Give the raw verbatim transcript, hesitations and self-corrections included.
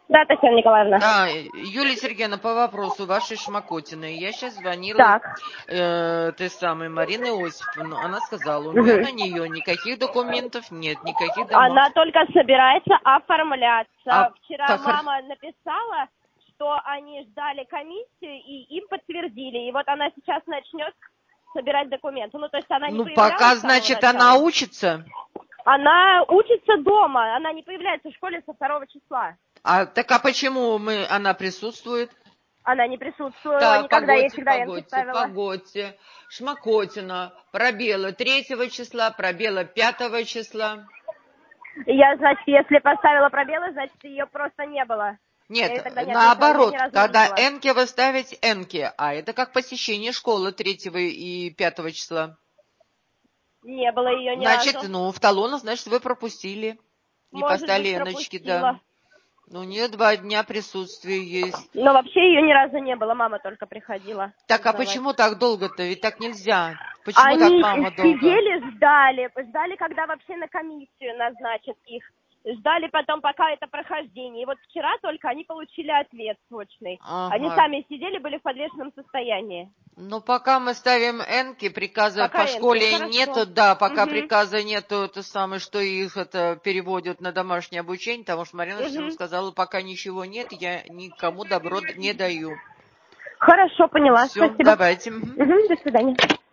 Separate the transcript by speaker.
Speaker 1: Да, Татьяна Николаевна.
Speaker 2: Да, Юлия Сергеевна, по вопросу вашей Шмакотиной. Я сейчас звонила
Speaker 1: Так.
Speaker 2: э, той самой Марины Иосифовны. Она сказала, у
Speaker 1: Угу.
Speaker 2: нее на нее никаких документов нет, никаких домов.
Speaker 1: Она только собирается оформляться.
Speaker 2: А,
Speaker 1: Вчера
Speaker 2: так,
Speaker 1: мама написала, что они ждали комиссию, и им подтвердили. И вот она сейчас начнет собирать документы. Ну, то есть она не
Speaker 2: ну,
Speaker 1: появлялась
Speaker 2: пока,
Speaker 1: с самого
Speaker 2: значит,
Speaker 1: начала.
Speaker 2: она учится.
Speaker 1: Она учится дома, она не появляется в школе со второго числа.
Speaker 2: А так а почему мы, она присутствует?
Speaker 1: Она не присутствовала
Speaker 2: Так,
Speaker 1: никогда, я
Speaker 2: погодьте,
Speaker 1: всегда Энке
Speaker 2: погодьте,
Speaker 1: ставила.
Speaker 2: погодьте. Шмакотина, пробелы третьего числа, пробелы пятого числа.
Speaker 1: Я, значит, если поставила пробелы, значит, ее просто не было. Я ее
Speaker 2: Нет,
Speaker 1: тогда не отметила, ее
Speaker 2: наоборот,
Speaker 1: ни разу не
Speaker 2: когда
Speaker 1: видела.
Speaker 2: энки вы ставите энки, а это как посещение школы третьего и пятого числа.
Speaker 1: Не было ее ни
Speaker 2: Значит,
Speaker 1: разу.
Speaker 2: ну, в талонах, значит, вы пропустили. Не
Speaker 1: Может
Speaker 2: поставили
Speaker 1: быть,
Speaker 2: эночки, да.
Speaker 1: пропустила.
Speaker 2: Ну, у нее два дня присутствия есть.
Speaker 1: Но вообще ее ни разу не было, мама только приходила.
Speaker 2: Так, а
Speaker 1: узнавать.
Speaker 2: почему так долго-то? Ведь так нельзя. Почему так
Speaker 1: Они
Speaker 2: мама долго?
Speaker 1: сидели, ждали, ждали, когда вообще на комиссию назначат их. Ждали потом, пока это прохождение. И вот вчера только они получили ответ срочный.
Speaker 2: Ага.
Speaker 1: Они сами сидели, были в подвешенном состоянии.
Speaker 2: Ну, пока мы ставим энки, приказа
Speaker 1: Пока
Speaker 2: по
Speaker 1: энки,
Speaker 2: школе
Speaker 1: хорошо.
Speaker 2: нету, да, пока
Speaker 1: Угу.
Speaker 2: приказа нету, то самое, что их это переводят на домашнее обучение, потому что Марина всем
Speaker 1: Угу.
Speaker 2: сказала, пока ничего нет, я никому добро не даю.
Speaker 1: Хорошо, поняла.
Speaker 2: Все,
Speaker 1: Спасибо.
Speaker 2: давайте.
Speaker 1: Угу, до свидания.